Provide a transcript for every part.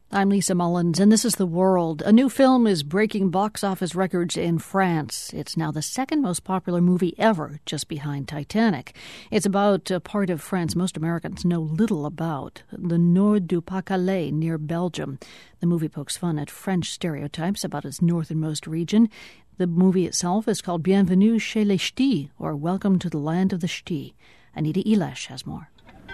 I'm Lisa Mullins, and this is The World. A new film is breaking box office records in France. It's now the second most popular movie ever, just behind Titanic. It's about a part of France most Americans know little about, the Nord du Pas-de-Calais near Belgium. The movie pokes fun at French stereotypes about its northernmost region. The movie itself is called Bienvenue chez les Ch'tis, or Welcome to the Land of the Ch'tis. Anita Elish has more.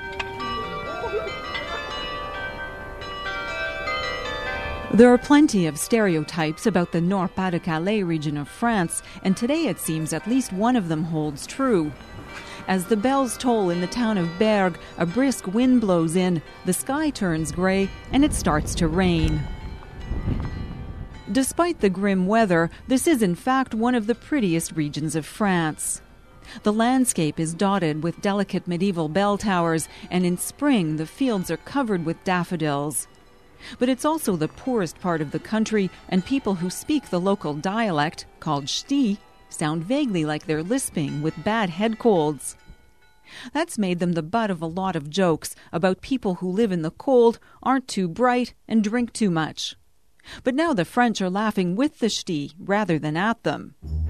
There are plenty of stereotypes about the Nord-Pas-de-Calais region of France, and today it seems at least one of them holds true. As the bells toll in the town of Bergues, a brisk wind blows in, the sky turns grey, and it starts to rain. Despite the grim weather, this is in fact one of the prettiest regions of France. The landscape is dotted with delicate medieval bell towers, and in spring the fields are covered with daffodils. But it's also the poorest part of the country, and people who speak the local dialect, called Ch'tis, sound vaguely like they're lisping with bad head colds. That's made them the butt of a lot of jokes about people who live in the cold, aren't too bright, and drink too much. But now the French are laughing with the Ch'tis rather than at them.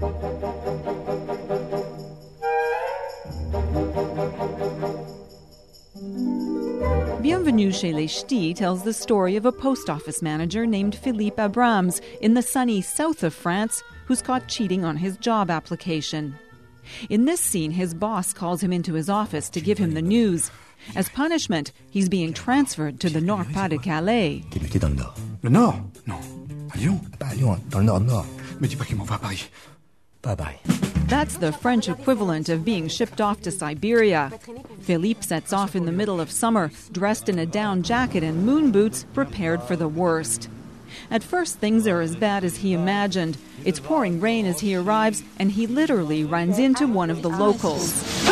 Bienvenue chez les Ch'tis tells the story of a post office manager named Philippe Abrams in the sunny south of France who's caught cheating on his job application. In this scene, his boss calls him into his office to give him the news. As punishment, he's being transferred to the Nord-Pas-de-Calais. T'es dans le Nord. Le Nord? Non. À Lyon? Pas à Lyon, dans le Nord. Mais dis pas qu'il m'en va à Paris. Bye-bye. That's the French equivalent of being shipped off to Siberia. Philippe sets off in the middle of summer, dressed in a down jacket and moon boots, prepared for the worst. At first, things are as bad as he imagined. It's pouring rain as he arrives, and he literally runs into one of the locals.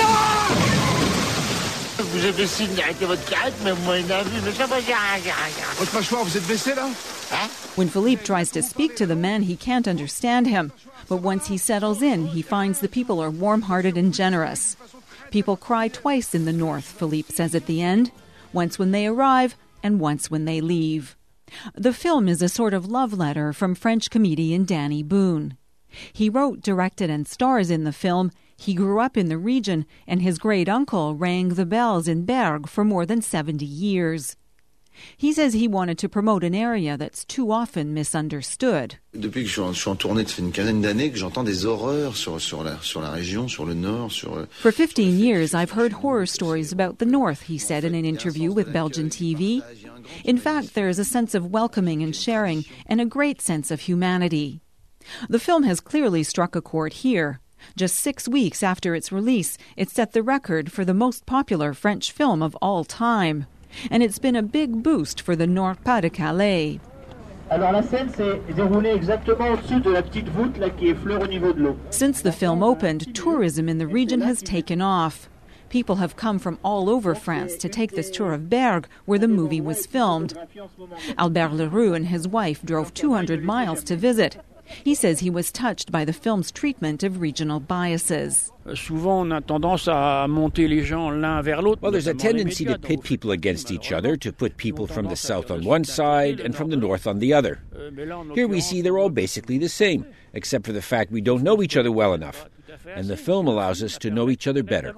Vous avez signe d'arrêter votre carrette, mais moi, il a vu, mais ça va, Votre mâchoire, vous êtes blessé, là? When Philippe tries to speak to the man, he can't understand him. But once he settles in, he finds the people are warm-hearted and generous. People cry twice in the north, Philippe says at the end. Once when they arrive, and once when they leave. The film is a sort of love letter from French comedian Danny Boone. He wrote, directed, and stars in the film. He grew up in the region, and his great-uncle rang the bells in Bergues for more than 70 years. He says he wanted to promote an area that's too often misunderstood. Depuis que je suis en tournée, ça fait une quinzaine d'années que j'entends des horreurs sur la région, sur le Nord, sur... For 15 years, I've heard horror stories about the North, he said in an interview with Belgian TV. In fact, there is a sense of welcoming and sharing, and a great sense of humanity. The film has clearly struck a chord here. Just 6 weeks after its release, it set the record for the most popular French film of all time. And it's been a big boost for the Nord-Pas-de-Calais. Alors la scène s'est déroulée exactement au-dessus de la petite voûte là qui effleure au niveau de l'eau. Since the film opened, tourism in the region has taken off. People have come from all over France to take this tour of Bergues, where the movie was filmed. Albert Leroux and his wife drove 200 miles to visit. He says he was touched by the film's treatment of regional biases. Souvent, on a tendance à monter les gens l'un vers l'autre. Well, there's a tendency to pit people against each other, to put people from the south on one side and from the north on the other. Here we see they're all basically the same, except for the fact we don't know each other well enough. And the film allows us to know each other better.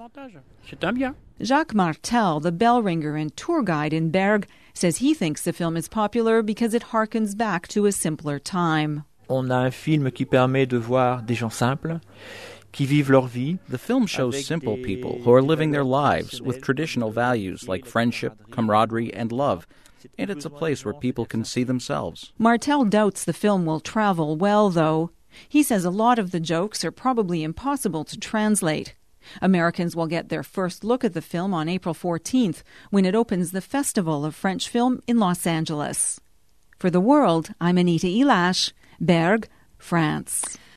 Jacques Martel, the bell ringer and tour guide in Bergues, says he thinks the film is popular because it harkens back to a simpler time. On a un film qui permet de voir des gens simples qui vivent leur vie. The film shows simple people who are living their lives with traditional values like friendship, camaraderie, and love. And it's a place where people can see themselves. Martel doubts the film will travel well, though. He says a lot of the jokes are probably impossible to translate. Americans will get their first look at the film on April 14th, when it opens the Festival of French Film in Los Angeles. For The World, I'm Anita Elish, Bergues, France.